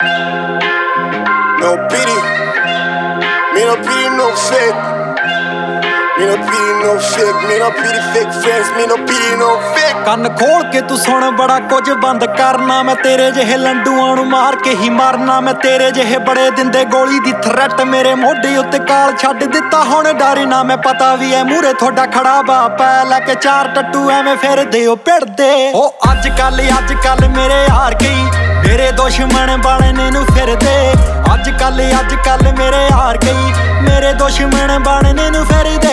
No pity, me no pity no fake. Me no pity no fake, me no pity fake friends, me no pity no fake. ਕੰਨ ਖੋਲ ਕੇ ਤੂੰ ਸੁਣ ਬੜਾ ਕੁਝ ਬੰਦ ਕਰਨਾ, ਮੈਂ ਤੇਰੇ ਜਿਹੇ ਲੰਡੂਆਂ ਨੂੰ ਮਾਰ ਕੇ ਹੀ ਮਾਰਨਾ। ਮੈਂ ਤੇਰੇ ਜਿਹੇ ਬੜੇ ਦਿੰਦੇ ਗੋਲੀ ਦੀ ਥ੍ਰੈਟ, ਮੇਰੇ ਮੋਢੇ ਉੱਤੇ ਕਾਲ ਛੱਡ ਦਿੱਤਾ ਹੁਣ ਡਰ ਨਾ। ਮੈਂ ਪਤਾ ਵੀ ਐ ਮੂਰੇ ਤੁਹਾਡਾ ਖੜਾ ਬਾਪ ਐ, ਲੈ ਕੇ 4 ਟੱਟੂ ਐਵੇਂ ਫਿਰਦੇ ਓ ਭਿੜਦੇ। ਉਹ ਅੱਜ ਕੱਲ ਮੇਰੇ ਹਾਰ ਗਈ, ਮੇਰੇ ਦੁਸ਼ਮਣ ਬਣਨੇ ਨੂੰ ਫਿਰਦੇ। ਅੱਜ ਕੱਲ ਮੇਰੇ ਹਾਰ ਗਈ, ਮੇਰੇ ਦੁਸ਼ਮਣ ਬਣਨੇ ਨੂੰ ਫਿਰਦੇ।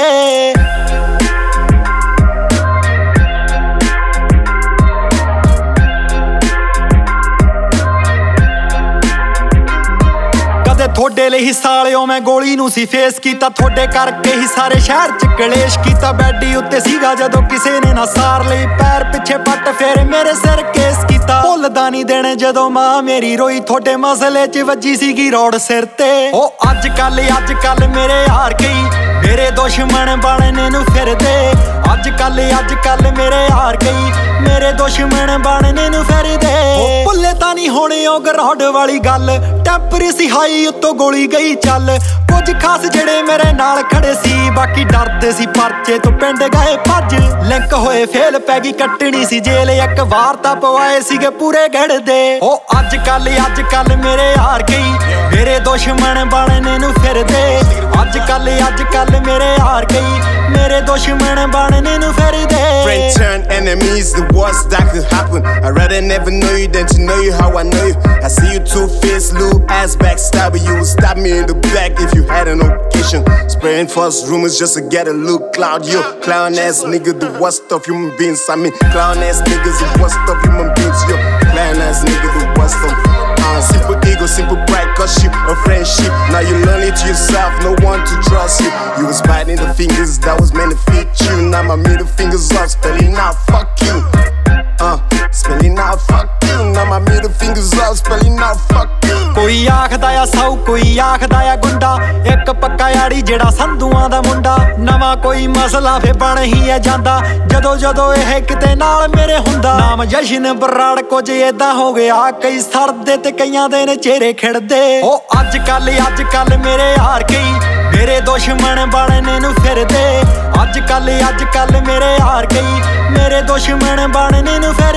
ਤੁਹਾਡੇ ਲਈ ਹੀ ਸਾਲਿਓ ਮੈਂ ਗੋਲੀ ਨੂੰ ਸੀ ਫੇਸ ਕੀਤਾ, ਤੁਹਾਡੇ ਕਰਕੇ ਹੀ ਸਾਰੇ ਸ਼ਹਿਰ ਚ ਕਲੇਸ਼ ਕੀਤਾ। ਬੈਡੀ ਉੱਤੇ ਸੀਗਾ ਜਦੋਂ ਕਿਸੇ ਨੇ ਨਾ ਸਾਰ ਲਈ, ਪੈਰ ਪਿੱਛੇ ਪੱਟ ਫੇਰ ਮੇਰੇ ਸਿਰ ਕੇਸ ਕੀਤਾ। ਭੁੱਲਦਾ ਨਹੀਂ ਦੇਣੇ ਜਦੋਂ ਮਾਂ ਮੇਰੀ ਰੋਈ, ਤੁਹਾਡੇ ਮਸਲੇ ਚ ਵੱਜੀ ਸੀਗੀ ਰੋਡ ਸਿਰ ਤੇ। ਉਹ ਅੱਜ ਕੱਲ ਮੇਰੇ ਹਾਰ ਗਈ, ਮੇਰੇ ਦੁਸ਼ਮਣ ਬਣਨੇ ਨੂੰ ਫਿਰਦੇ। ਅੱਜ ਕੱਲ ਮੇਰੇ ਹਾਰ ਗਈ, ਮੇਰੇ ਦੁਸ਼ਮਣ ਬਣਨੇ ਨੂੰ ਫਿਰਦੇ। ਉਹ ਭੁੱਲੇ ਤਾਂ ਨਹੀਂ ਹੋਣੇ ਉਹ ਗਰਾਊਂਡ ਵਾਲੀ ਗੱਲ, ਟੈਂਪਰੀ ਸੀ ਹਾਈ ਉੱਤੋਂ ਗੋਲੀ ਗਈ ਚੱਲ। ਕੁਝ ਖਾਸ ਜਿਹੜੇ ਮੇਰੇ ਨਾਲ ਖੜੇ ਸੀ, ਬਾਕੀ ਡਰਦੇ ਸੀ ਪਰਚੇ ਤੋਂ ਪਿੰਡ ਗਏ ਭੱਜ। ਲਿੰਕ ਹੋਏ ਫੇਲ ਪੈ ਗਈ ਕੱਟਣੀ ਸੀ ਜੇਲ, ਇੱਕ ਵਾਰ ਤਾਂ ਪਵਾਏ ਸੀਗੇ ਪੂਰੇ ਗੜਦੇ। ਉਹ ਅੱਜ ਕੱਲ ਮੇਰੇ ਹਾਰ ਗਈ, ਮੇਰੇ ਦੁਸ਼ਮਣ ਬਣਨੇ ਨੂੰ ਫਿਰਦੇ। ਅੱਜ ਕੱਲ ਮੇਰੇ ਹਾਰ ਗਈ, ਮੇਰੇ ਦੁਸ਼ਮਣ ਬਣਨੇ ਨੂੰ ਫਿਰਦੇ। Friend turn enemies, the worst that could happen. I'd rather never know you than to know you how I know you. I see you two-faced little ass backstabber, you would stab me in the back if you had an occasion. Spreading false rumors just to get a little clout. You clown ass nigga, the worst of human beings. I mean clown ass niggas, the worst of human beings. Yo, clown ass nigga, the worst of simple ego, simple pride, cause you a friendship. Now you learn it to yourself, no one to trust you. You was biting the fingers that was meant to fit you. Now my middle fingers up, spelling out fuck you. Spelling out fuck you. Now my middle fingers up, spelling out fuck you. ਕੋਈ ਆਖਦਾ ਆ ਸਾਊ, ਕੋਈ ਆਖਦਾ ਆ ਗੁੰਡਾ, ਇੱਕ ਪੱਕਾ ਯਾੜੀ ਜਿਹੜਾ ਸੰਧੂਆਂ ਦਾ ਮੁੰਡਾ। ਨਵਾਂ ਕੋਈ ਮਸਲਾ ਫੇ ਬਣ ਹੀ ਆ ਜਾਂਦਾ, ਜਦੋਂ ਇਹ ਕਿਤੇ ਨਾਲ ਮੇਰੇ ਹੁੰਦਾ। ਨਾਮ ਜਸ਼ਨ ਬਰਾੜ, ਕੁਝ ਏਦਾਂ ਹੋ ਗਿਆ, ਕਈ ਸੜਦੇ ਤੇ ਕਈਆਂ ਦੇ ਨੇ ਚਿਹਰੇ ਖਿੜਦੇ। ਉਹ ਅੱਜ ਕੱਲ ਮੇਰੇ ਹਾਰ ਗਈ, ਮੇਰੇ ਦੁਸ਼ਮਣ ਬਣਨੇ ਨੂੰ ਫਿਰਦੇ। ਅੱਜ ਕੱਲ ਮੇਰੇ ਹਾਰ ਗਈ, ਮੇਰੇ ਦੁਸ਼ਮਣ ਬਣਨੇ ਨੂੰ ਫਿਰਦੇ।